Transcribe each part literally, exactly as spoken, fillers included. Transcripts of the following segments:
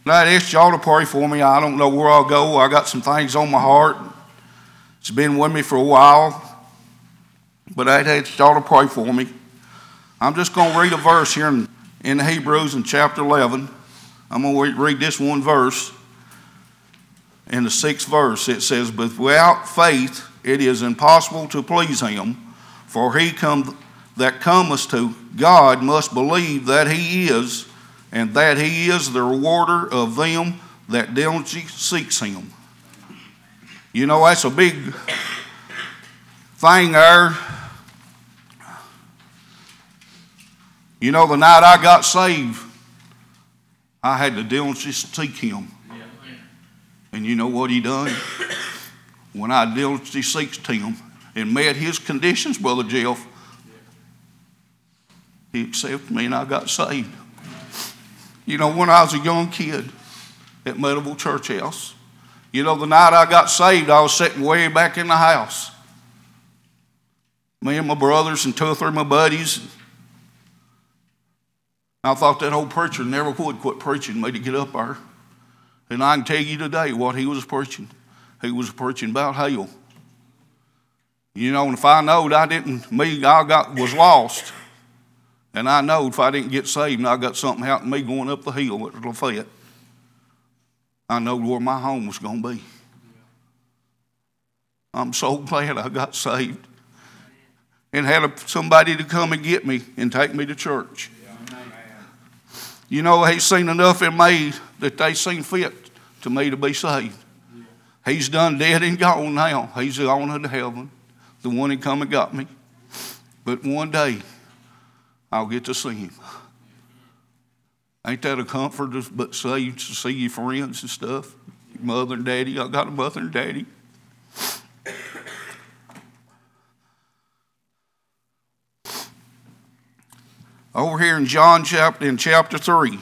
I asked y'all to pray for me. I don't know where I'll go. I got some things on my heart. It's been with me for a while. But I asked y'all to pray for me. I'm just going to read a verse here in, in Hebrews in chapter eleven. I'm going to read this one verse. In the sixth verse, it says, "But without faith it is impossible to please him, for he come, that cometh to God must believe that he is, and that he is the rewarder of them that diligently seeks him." You know, that's a big thing there. You know, the night I got saved, I had to diligently seek him. And you know what he done? When I diligently seeked him and met his conditions, Brother Jeff, he accepted me and I got saved. You know, when I was a young kid at Meadowville Church House, you know, the night I got saved, I was sitting way back in the house. Me and my brothers and two or three of my buddies. I thought that old preacher never would quit preaching me to get up there. And I can tell you today what he was preaching. He was preaching about hell. You know, and if I knowed I didn't, me, I got was lost. And I know if I didn't get saved and I got something happening to me going up the hill at Lafayette, I know where my home was going to be. I'm so glad I got saved and had a, somebody to come and get me and take me to church. You know, he's seen enough in me that they seen fit to me to be saved. He's done dead and gone now. He's gone into heaven, the one that come and got me. But one day, I'll get to see him. Ain't that a comfort to, but say, to see your friends and stuff? Your mother and daddy. I got a mother and daddy. Over here in John chapter, in chapter three,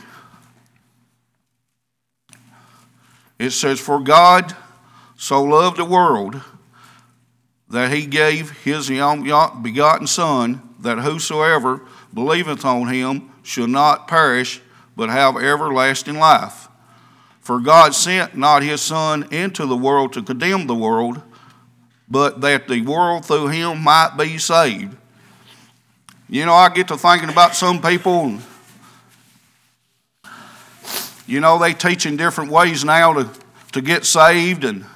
it says, "For God so loved the world that he gave his only begotten Son, that whosoever believeth on him shall not perish, but have everlasting life. For God sent not his Son into the world to condemn the world, but that the world through him might be saved." You know, I get to thinking about some people, and, you know, they teach in different ways now to, to get saved. And,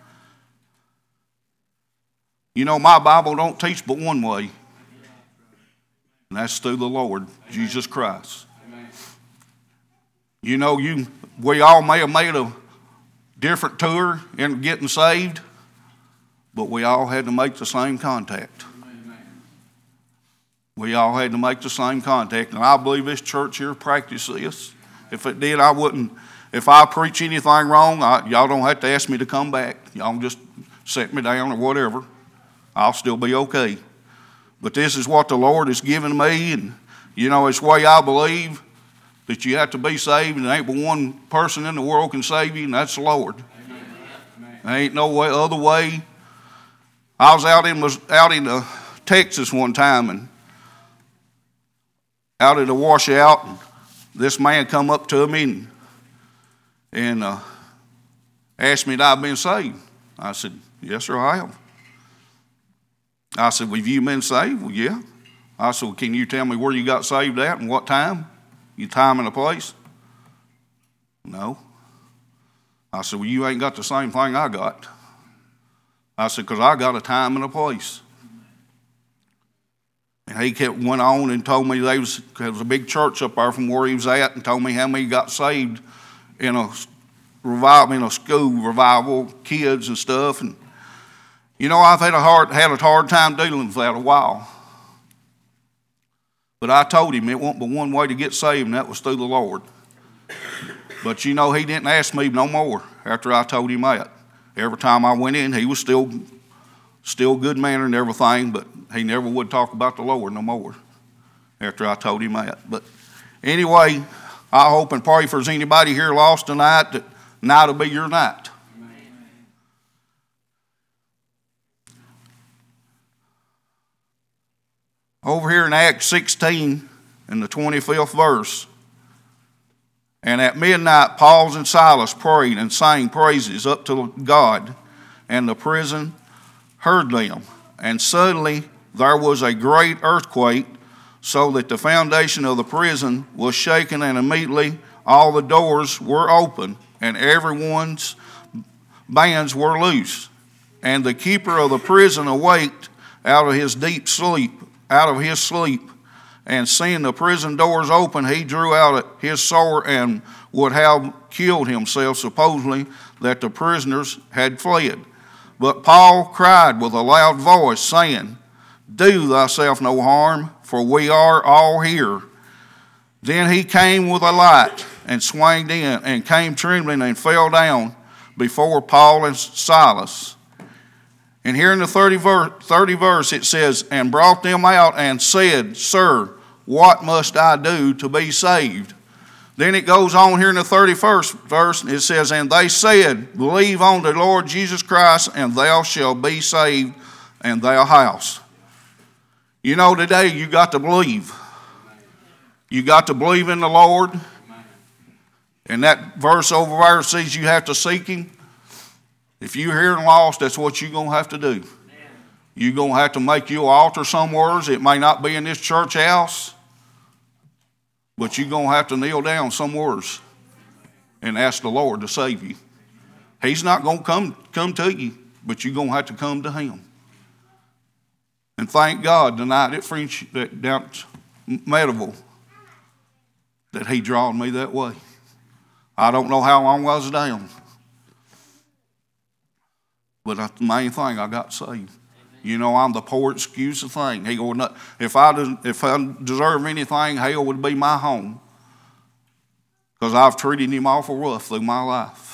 you know, my Bible don't teach but one way. And that's through the Lord, Amen. Jesus Christ. Amen. You know, you we all may have made a different tour in getting saved, but we all had to make the same contact. We all had to make the same contact. And I believe this church here practiced this. If it did, I wouldn't. If I preach anything wrong, I, y'all don't have to ask me to come back. Y'all just set me down or whatever. I'll still be okay. But this is what the Lord has given me. And, you know, it's the way I believe that you have to be saved. And there ain't but one person in the world can save you, and that's the Lord. Amen. There ain't no way, other way. I was out in, was out in uh, Texas one time, and out at a washout, and this man come up to me and, and uh, asked me if I'd been saved. I said, "Yes, sir, I have." I said, "Well, have you been saved?" "Well, yeah." I said, "Well, can you tell me where you got saved at and what time? Your time and a place?" "No." I said, "Well, you ain't got the same thing I got." I said, "Because I got a time and a place." And he kept went on and told me there was, there was a big church up there from where he was at, and told me how many got saved in a revival, in a school revival, kids and stuff. And you know, I've had a hard had a hard time dealing with that a while. But I told him it wasn't but one way to get saved, and that was through the Lord. But you know, he didn't ask me no more after I told him that. Every time I went in, he was still still good mannered and everything, but he never would talk about the Lord no more after I told him that. But anyway, I hope and pray if there's anybody here lost tonight, that night will be your night. Amen. Over here in Acts sixteen, in the twenty-fifth verse, And at midnight, Paul and Silas prayed and sang praises up to God, and the prison heard them. And suddenly there was a great earthquake, so that the foundation of the prison was shaken, and immediately all the doors were open, and everyone's bands were loose. And the keeper of the prison awaked out of his deep sleep, out of his sleep, and seeing the prison doors open, he drew out his sword and would have killed himself, supposedly that the prisoners had fled. But Paul cried with a loud voice, saying, "Do thyself no harm, for we are all here." Then he came with a light and swung in, and came trembling and fell down before Paul and Silas. And here in the thirtieth verse it says, "And brought them out and said, Sir, what must I do to be saved?" Then it goes on here in the thirty-first verse, it says, "And they said, Believe on the Lord Jesus Christ, and thou shalt be saved, and thy house." You know, today you got to believe. You got to believe in the Lord. And that verse over there says you have to seek Him. If you're here and lost, that's what you're going to have to do. You're going to have to make you an altar somewhere. It may not be in this church house, but you're going to have to kneel down somewhere and ask the Lord to save you. He's not going to come, come to you, but you're going to have to come to Him. And thank God tonight at French, that down at Medeville, that He drawed me that way. I don't know how long I was down, but that's the main thing, I got saved. You know, I'm the poor excuse of thing. He goes, if I if I deserve anything, hell would be my home, because I've treated Him awful rough through my life.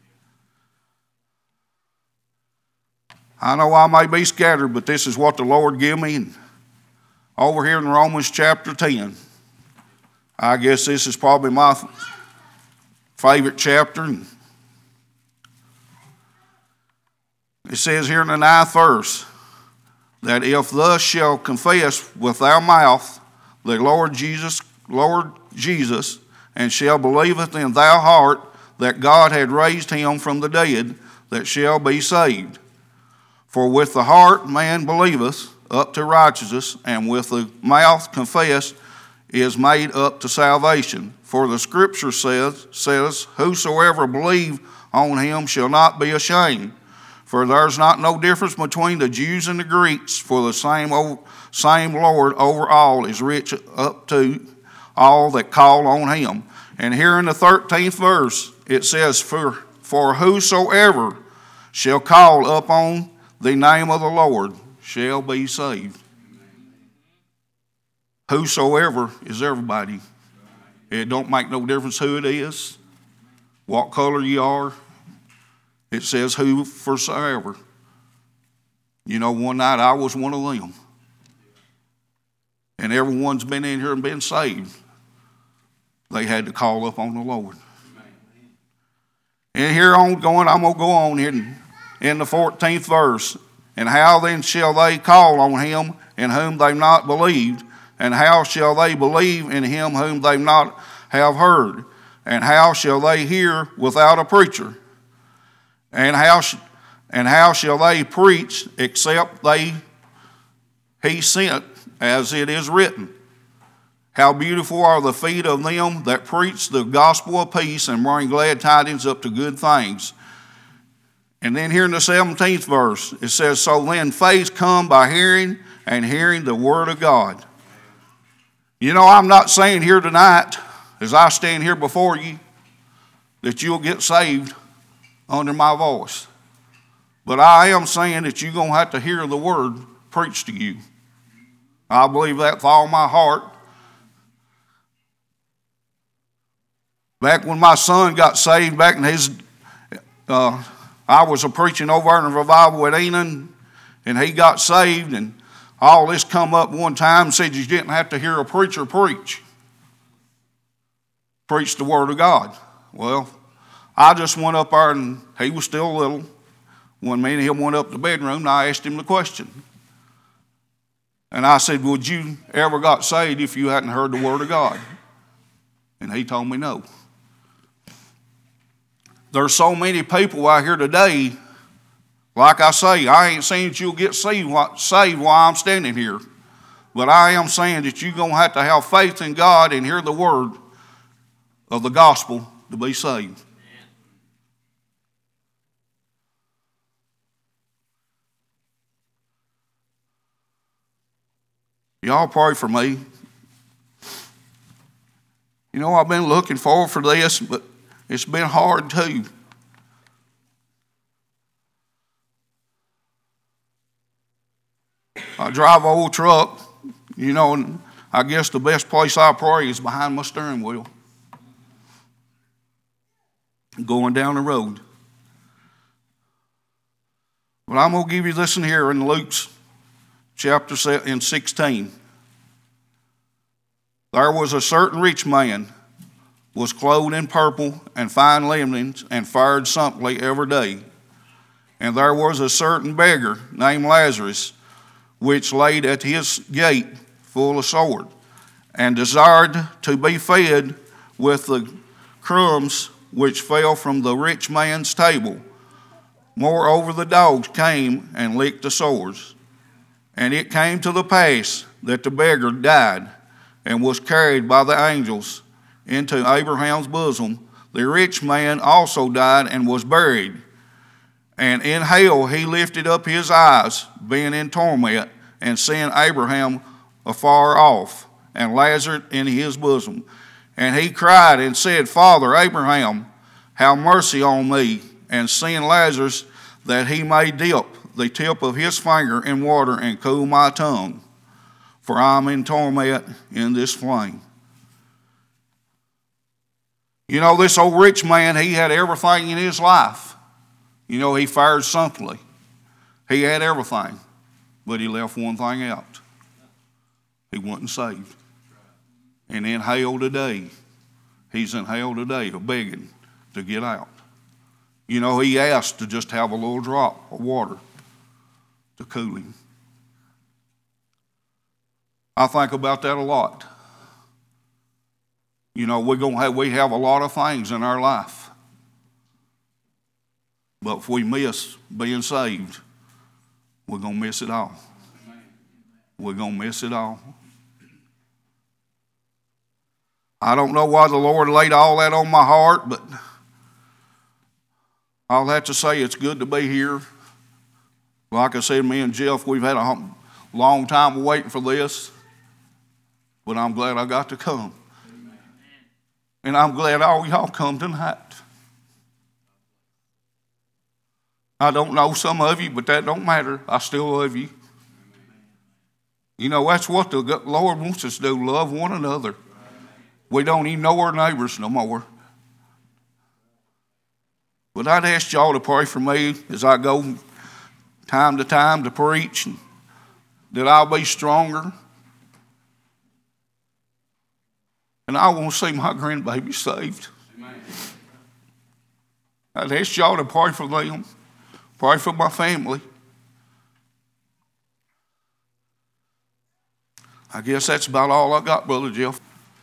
I know I may be scattered, but this is what the Lord gave me. And over here in Romans chapter ten, I guess this is probably my favorite chapter. It says here in the ninth verse, that if thus shalt confess with thy mouth the Lord Jesus, Lord Jesus, and shall believeth in thy heart that God had raised Him from the dead, that shall be saved. For with the heart man believeth up to righteousness, and with the mouth confess is made up to salvation. For the Scripture says, says, Whosoever believe on Him shall not be ashamed. For there's not no difference between the Jews and the Greeks, for the same same Lord over all is rich up to all that call on Him. And here in the thirteenth verse, it says, For, for whosoever shall call upon the name of the Lord shall be saved. Whosoever is everybody. It don't make no difference who it is, what color you are. It says whosoever. You know, one night I was one of them. And everyone's been in here and been saved. They had to call up on the Lord. And here on going, I'm going to go on here in, in the fourteenth verse. And how then shall they call on Him in whom they've not believed? And how shall they believe in Him whom they not have heard? And how shall they hear without a preacher? And how, sh- and how shall they preach except they He sent, as it is written? How beautiful are the feet of them that preach the gospel of peace and bring glad tidings up to good things. And then here in the seventeenth verse, it says, So then faith come by hearing, and hearing the word of God. You know, I'm not saying here tonight, as I stand here before you, that you'll get saved under my voice. But I am saying that you're going to have to hear the word preached to you. I believe that with all my heart. Back when my son got saved, back in his, uh, I was a preaching over in a revival at Enon, and he got saved, and all this come up one time and said you didn't have to hear a preacher preach. Preach the word of God. Well, I just went up there, and he was still little. When me and him went up to the bedroom, and I asked him the question. And I said, would you ever got saved if you hadn't heard the word of God? And he told me no. There's so many people out here today, like I say, I ain't saying that you'll get saved while I'm standing here. But I am saying that you're going to have to have faith in God and hear the word of the gospel to be saved. Y'all pray for me. You know, I've been looking forward for this, but it's been hard too. I drive an old truck, you know, and I guess the best place I pray is behind my steering wheel, going down the road. But I'm going to give you this in here in Luke's chapter sixteen. There was a certain rich man, was clothed in purple and fine linens, and fared sumptuously every day. And there was a certain beggar named Lazarus, which laid at his gate full of sores, and desired to be fed with the crumbs which fell from the rich man's table. Moreover, the dogs came and licked the sores. And it came to the pass that the beggar died, and was carried by the angels into Abraham's bosom. The rich man also died and was buried. And in hell he lifted up his eyes, being in torment, and seeing Abraham afar off, and Lazarus in his bosom. And he cried and said, Father Abraham, have mercy on me, and send Lazarus that he may dip the tip of his finger in water and cool my tongue, for I am in torment in this flame. You know, this old rich man, he had everything in his life. You know, he fared sumptuously. He had everything, but he left one thing out. He wasn't saved. And in hell today, he's in hell today begging to get out. You know, he asked to just have a little drop of water to cool him. I think about that a lot. You know, we're gonna have, we have a lot of things in our life. But if we miss being saved, we're going to miss it all. We're going to miss it all. I don't know why the Lord laid all that on my heart, but I'll have to say it's good to be here. Like I said, me and Jeff, we've had a long time waiting for this, but I'm glad I got to come. Amen. And I'm glad all y'all come tonight. I don't know some of you, but that don't matter. I still love you. You know, that's what the Lord wants us to do, love one another. We don't even know our neighbors no more. But I'd ask y'all to pray for me as I go time to time to preach, and that I'll be stronger. And I want to see my grandbaby saved. Amen. I'd ask y'all to pray for them, pray for my family. I guess that's about all I got, Brother Jeff.